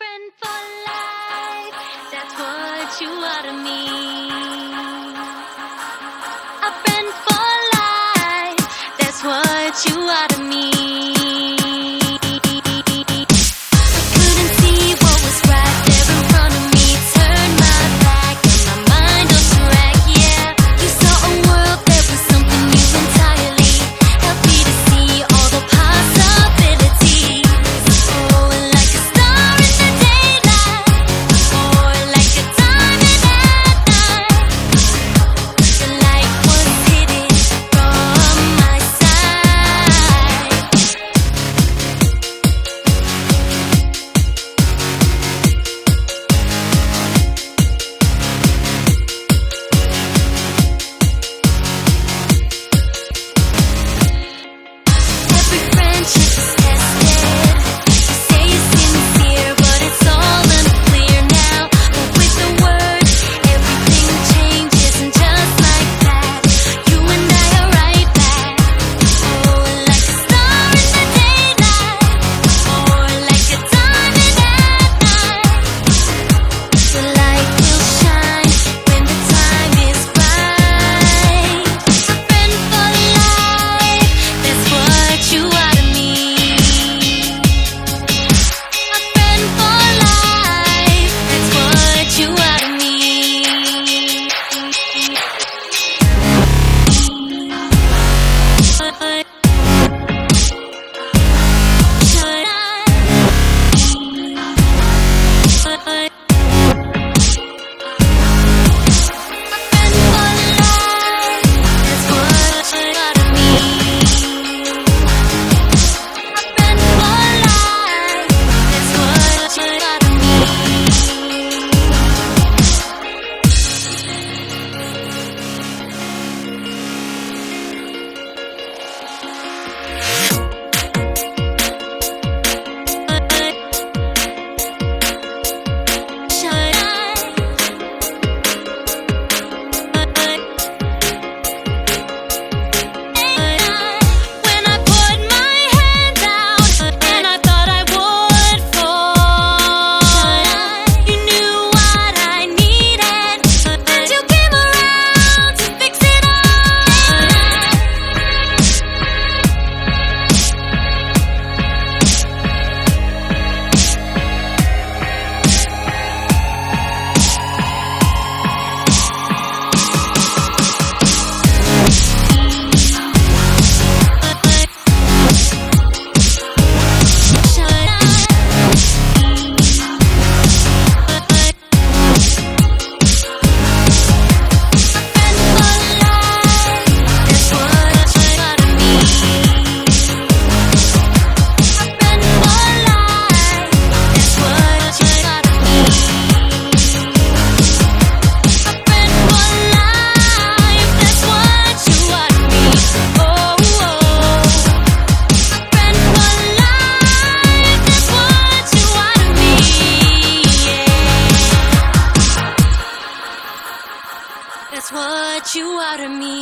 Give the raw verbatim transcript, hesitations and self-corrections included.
friend for life, that's what you are to me. A friend for life, that's what you are to me. I couldn't see what was right there in front of me. Turned my back and my mind lost track. Yeah, you saw a world that was something new entirely. Helped me to see all the possibilities. Oh, like a star in the daylight, or like a diamond at night. The light was hidden from my sight. Every friendship is tested. You say you're sincere, but it's all unclear now. But with the words, everything changes, and just like that, you and I are right back. Oh, like a star in the daylight, or like a diamond at night. The light will shine when the time is right. A friend for life, that's what you are to me. A friend for life, that's what you are to me. When I put my hand out and I thought I would fall, you knew what I needed, and you came around to fix it all. That's what you are to me.